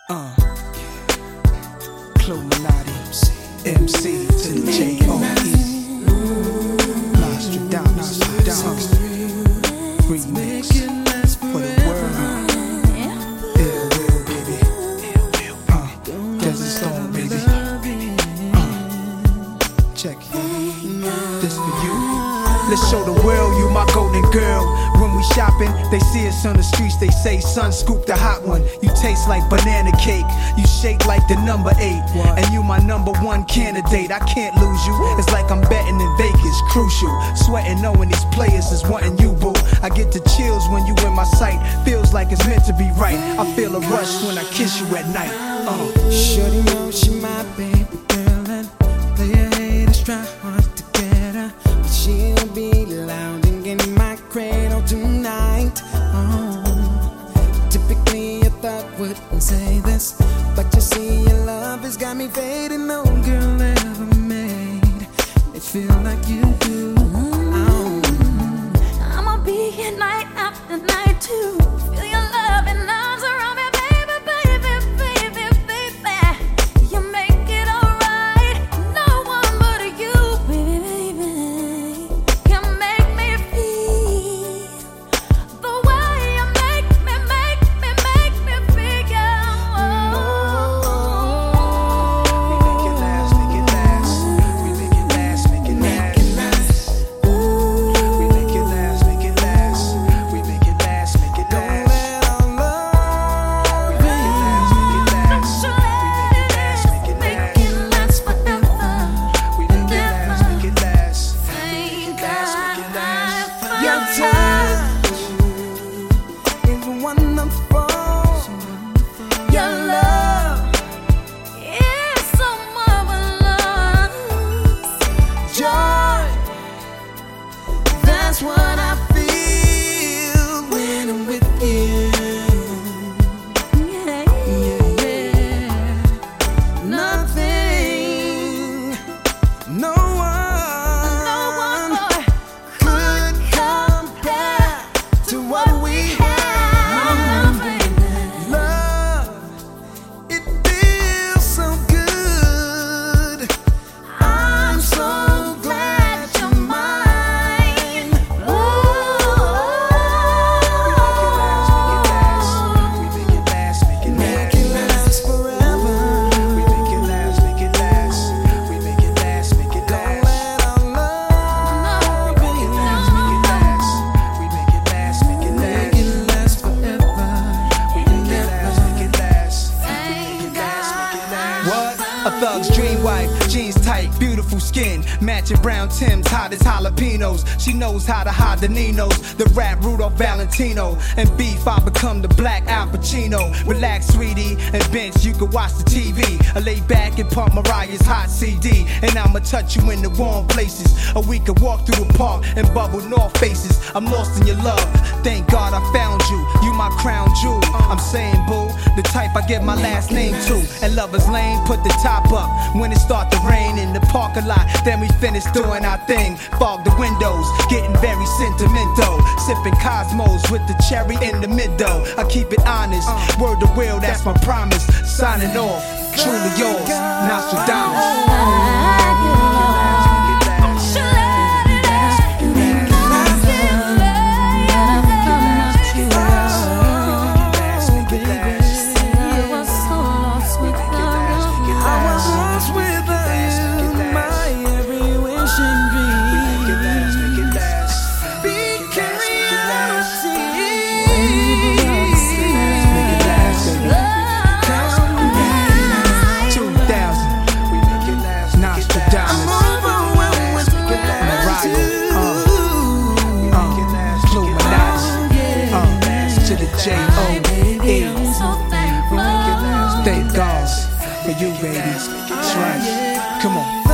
Illuminati, MC to the J.O.E. Nostradamus, remix for the world. Ill will, baby. Desert Storm, baby. Check it. This for you. Let's show the world you my golden girl. When we shopping, they see us on the streets. They say, son, scoop the hot one. You taste like banana cake. You shake like the number 8. And you my number 1 candidate. I can't lose you. It's like I'm betting in Vegas. Crucial. Sweating knowing these players is wanting you, boo. I get the chills when you in my sight. Feels like it's meant to be right. I feel a rush when I kiss you at night. Shorty knows she my baby girl, and player haters try hard to get her, but she'll be loud and in my cradle tonight. Typically I thought wouldn't say this, but you see your love has got me fading. No girl ever made me feel like you do. I'ma be here night after night too. Feel your love and arms around me, baby, baby, baby, baby. You make it alright. No one but you, baby, baby, can make me feel the way you make me feel. We make it last, make it last. We make it last, make it last. We make it last, make it last. We make it last, make it last. We make it last, make it last. We make it last, make it last. We make it last, make it last. Make it last, make it last. Your touch is wonderful. Your love, It's so marvelous. joy, that's what I feel when I'm with you. Yeah. Yeah. Nothing, no one could compare to what we have. Love, it feels so good. I'm so glad you're mine. We make it last, make it last. Make it last forever. We make it last, make it last. We make it last, make it Don't last. let our love be Make it last, make it last. We make it last, make it Make last. it last forever. We make it last, make it last. Make it last, make it last. What? A thug's dream wife, jeans tight, beautiful skin, matching brown Timbs, hot as jalapenos. She knows how to hide the Ninos, the rap Rudolph Valentino. And beef, I become the black Al Pacino. Relax, sweetie, and bench, you can watch the TV. I lay back and pump Mariah's hot CD, and I'ma touch you in the warm places. Or we could walk through the park and bubble north faces. I'm lost in your love, thank God I found you. You my crown jewel, I'm saying boo, the type I give my last name to. And Lover's Lane, put the top up when it start to rain in the parking lot. Then we finish doing our thing, fog the windows, getting very sentimental. Sipping Cosmos with the cherry in the middle. I keep it honest, word to will, that's my promise. Signing off, truly yours, Nostradamus. I was lost without you, my every wish and Make it last, dream make it last. became reality. Make it last, baby. 2000, We make it last, make it last. Nostradamus. I'm overwhelmed with gratitude. Make it last, make it Illuminati, last. to the J.O.E. So thankful. Thank God for you, baby. That's right. Come on.